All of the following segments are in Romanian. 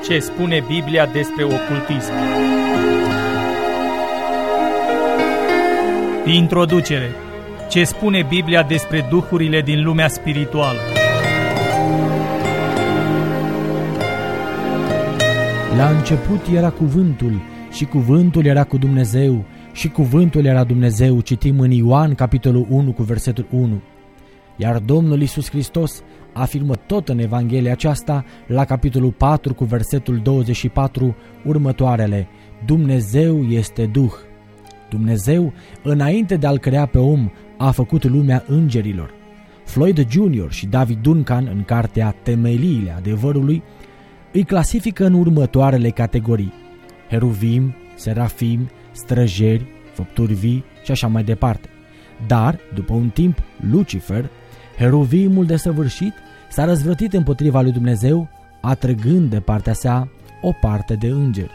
Ce spune Biblia despre ocultism? Introducere. Ce spune Biblia despre duhurile din lumea spirituală? La început era Cuvântul și Cuvântul era cu Dumnezeu și Cuvântul era Dumnezeu. Citim în Ioan, capitolul 1, cu versetul 1. Iar Domnul Iisus Hristos afirmă tot în Evanghelia aceasta, la capitolul 4, cu versetul 24, următoarele: Dumnezeu este Duh. Dumnezeu, înainte de a-l crea pe om, a făcut lumea îngerilor. Floyd Jr. și David Duncan, în cartea Temeliile adevărului, îi clasifică în următoarele categorii: heruvim, serafim, străjeri, făpturi vii și așa mai departe. Dar, după un timp, Lucifer, heruvimul desăvârșit, s-a răzvrătit împotriva lui Dumnezeu, atrăgând de partea sa o parte de îngeri.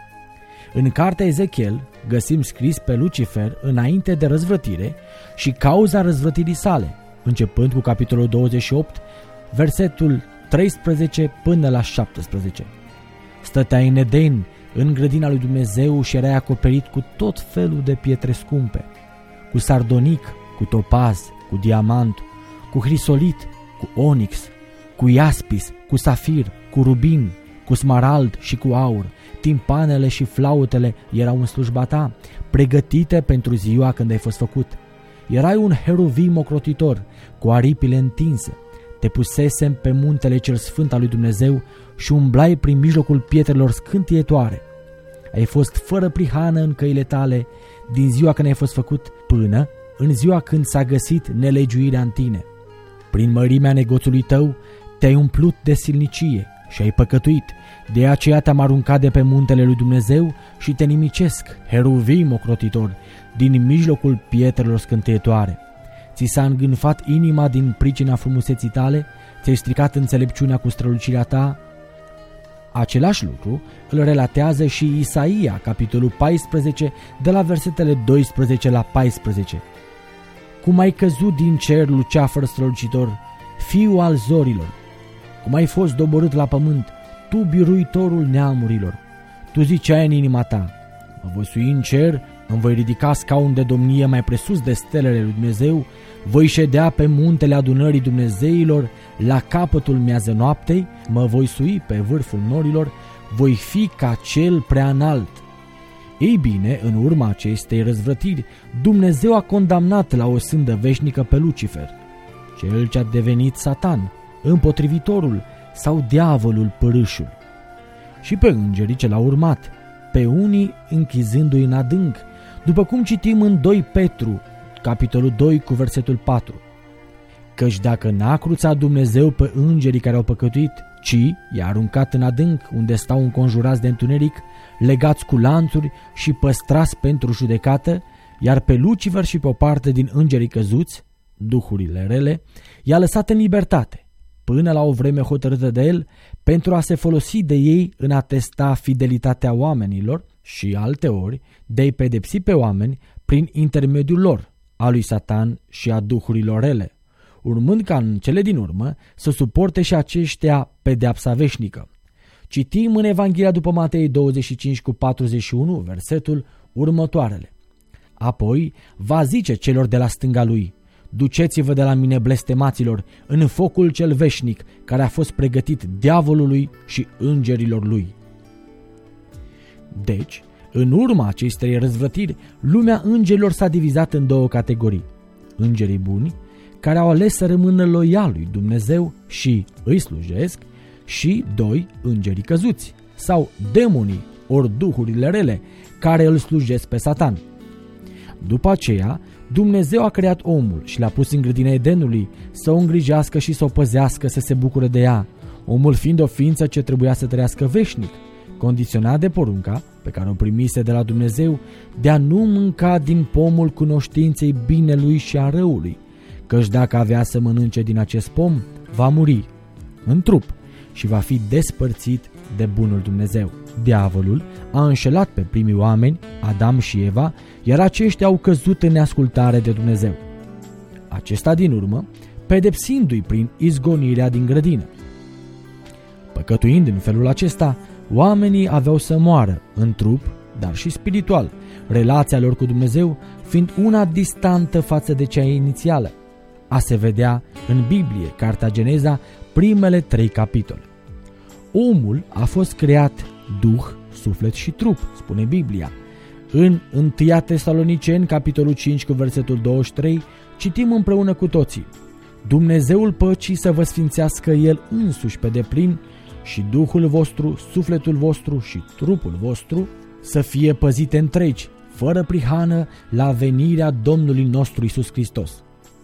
În cartea Ezechiel găsim scris pe Lucifer înainte de răzvrătire și cauza răzvrătirii sale, începând cu capitolul 28, versetul 13 până la 17. Stăteai în Eden, în grădina lui Dumnezeu, și erai acoperit cu tot felul de pietre scumpe, cu sardonic, cu topaz, cu diamant, cu hrisolit, cu onix, cu iaspis, cu safir, cu rubin, cu smarald și cu aur. Timpanele și flautele erau în slujba ta, pregătite pentru ziua când ai fost făcut. Erai un heruvim ocrotitor, cu aripile întinse. Te pusesem pe muntele cel sfânt al lui Dumnezeu și umblai prin mijlocul pietrelor scântietoare. Ai fost fără prihană în căile tale din ziua când ai fost făcut până în ziua când s-a găsit nelegiuirea în tine. Prin mărimea negoțului tău te-ai umplut de silnicie și ai păcătuit. De aceea te-am aruncat de pe muntele lui Dumnezeu și te nimicesc, heruvim ocrotitor, din mijlocul pietrelor scânteietoare. Ți s-a îngânfat inima din pricina frumuseții tale, ți-ai stricat înțelepciunea cu strălucirea ta. Același lucru îl relatează și Isaia, capitolul 14, de la versetele 12 la 14. Cum ai căzut din cer, luceafăr strălucitor, fiu al zorilor, cum ai fost doborât la pământ, tu biruitorul neamurilor. Tu ziceai în inima ta: mă voi sui în cer, îmi voi ridica scaun de domnie mai presus de stelele lui Dumnezeu, voi ședea pe muntele adunării Dumnezeilor, la capătul miază noaptei, mă voi sui pe vârful norilor, voi fi ca cel prea înalt. Ei bine, în urma acestei răzvrătiri, Dumnezeu a condamnat la o sândă veșnică pe Lucifer, cel ce a devenit Satan, împotrivitorul sau diavolul părâșul, și pe îngerii ce l-au urmat, pe unii închizându-i în adânc, după cum citim în 2 Petru, capitolul 2, cu versetul 4. Căci dacă n-a cruțat Dumnezeu pe îngerii care au păcătuit, ci i-a aruncat în adânc, unde stau înconjurați de întuneric, legați cu lanțuri și păstrați pentru judecată, iar pe Lucifer și pe o parte din îngerii căzuți, duhurile rele, i-a lăsat în libertate, până la o vreme hotărâtă de el, pentru a se folosi de ei în a testa fidelitatea oamenilor și alteori de a-i pedepsi pe oameni prin intermediul lor, a lui Satan și a duhurilor rele, urmând ca în cele din urmă să suporte și aceștia pedeapsa veșnică. Citim în Evanghelia după Matei 25 cu 41, versetul următoarele: apoi va zice celor de la stânga lui: duceți-vă de la mine, blestemaților, în focul cel veșnic, care a fost pregătit diavolului și îngerilor lui. Deci, în urma acestei răzvrătiri, lumea îngerilor s-a divizat în două categorii: îngerii buni, care au ales să rămână loiali lui Dumnezeu și îi slujesc, și 2 îngerii căzuți, sau demonii, ori duhurile rele, care îl slujesc pe Satan. După aceea, Dumnezeu a creat omul și l-a pus în grădina Edenului să o îngrijească și să o păzească, să se bucure de ea, omul fiind o ființă ce trebuia să trăiască veșnic, condiționat de porunca pe care o primise de la Dumnezeu de a nu mânca din pomul cunoștinței binelui și a răului, căci dacă avea să mănânce din acest pom, va muri în trup și va fi despărțit de bunul Dumnezeu. Diavolul a înșelat pe primii oameni, Adam și Eva, iar aceștia au căzut în neascultare de Dumnezeu. Acesta din urmă, pedepsindu-i prin izgonirea din grădină. Păcătuind în felul acesta, Oamenii aveau să moară în trup, dar și spiritual, relația lor cu Dumnezeu fiind una distantă față de cea inițială. A se vedea în Biblie, Cartea Geneza, primele 3 capitole. Omul a fost creat duh, suflet și trup, spune Biblia. În 1 Tesaloniceni, capitolul 5, cu versetul 23, citim împreună cu toții: Dumnezeul păcii să vă sfințească El însuși pe deplin și Duhul vostru, sufletul vostru și trupul vostru să fie păzite întregi, fără prihană, la venirea Domnului nostru Iisus Hristos.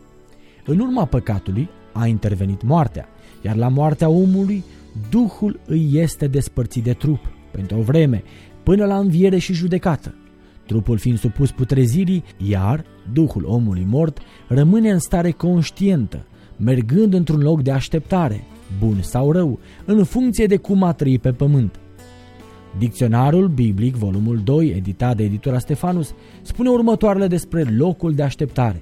În urma păcatului a intervenit moartea, iar la moartea omului, Duhul îi este despărțit de trup pentru o vreme, până la înviere și judecată. Trupul fiind supus putrezirii, iar Duhul omului mort rămâne în stare conștientă, mergând într-un loc de așteptare, bun sau rău, în funcție de cum a trăit pe pământ. Dicționarul biblic, volumul 2, editat de editura Stefanus, spune următoarele despre locul de așteptare.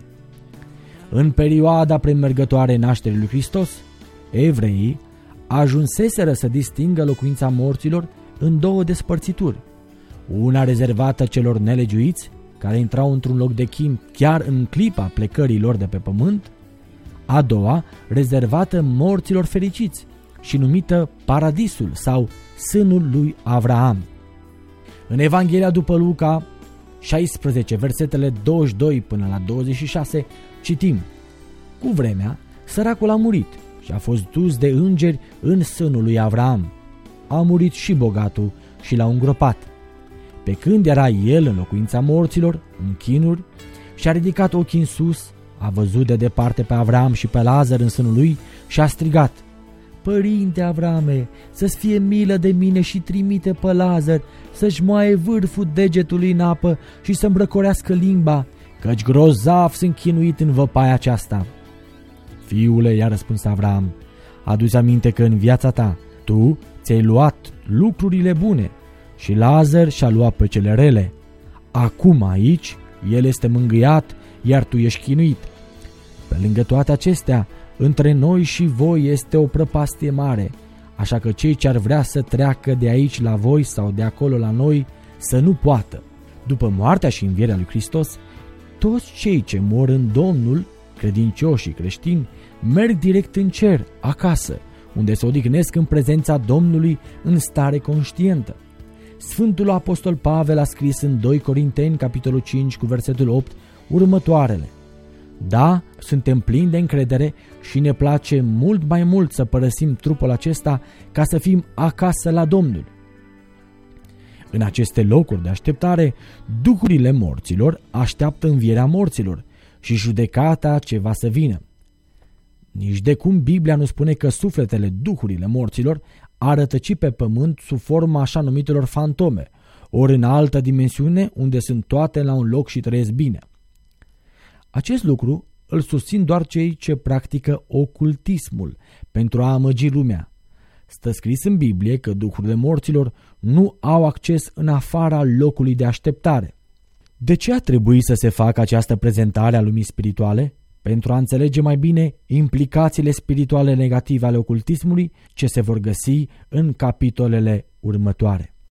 În perioada premergătoare nașterii lui Hristos, evreii ajunseseră să distingă locuința morților în 2 despărțituri, una rezervată celor nelegiuiți, care intrau într-un loc de chin chiar în clipa plecării lor de pe pământ, a doua rezervată morților fericiți și numită Paradisul sau Sânul lui Avraam. În Evanghelia după Luca 16, versetele 22 până la 26, citim: Cu vremea, săracul a murit și a fost dus de îngeri în sânul lui Avraam. A murit și bogatul și l-au îngropat. Pe când era el în locuința morților, în chinuri, și-a ridicat ochii în sus, a văzut de departe pe Avraam și pe Lazar în sânul lui și a strigat: Părinte Avrame, să-ți fie milă de mine și trimite pe Lazar să-și moaie vârful degetului în apă și să-mi răcorească limba, căci grozav sunt chinuit în văpaia aceasta. Fiule, i-a răspuns Avram, adu-ți aminte că în viața ta tu ți-ai luat lucrurile bune și Lazar și-a luat pe cele rele. Acum aici el este mângâiat, iar tu ești chinuit. Pe lângă toate acestea, între noi și voi este o prăpastie mare, așa că cei ce ar vrea să treacă de aici la voi sau de acolo la noi să nu poată. După moartea și învierea lui Hristos, toți cei ce mor în Domnul, credincioși și creștini, merg direct în cer, acasă, unde se odihnesc în prezența Domnului în stare conștientă. Sfântul Apostol Pavel a scris în 2 Corinteni, capitolul 5, cu versetul 8, următoarele: Da, suntem plini de încredere și ne place mult mai mult să părăsim trupul acesta ca să fim acasă la Domnul. În aceste locuri de așteptare, duhurile morților așteaptă învierea morților și judecata ce va să vină. Nici de cum Biblia nu spune că sufletele, duhurile morților, ar rătăci pe pământ sub forma așa numitelor fantome, ori în altă dimensiune unde sunt toate la un loc și trăiesc bine. Acest lucru îl susțin doar cei ce practică ocultismul pentru a amăgi lumea. Stă scris în Biblie că duhurile morților nu au acces în afara locului de așteptare. De ce a trebuit să se facă această prezentare a lumii spirituale? Pentru a înțelege mai bine implicațiile spirituale negative ale ocultismului, ce se vor găsi în capitolele următoare.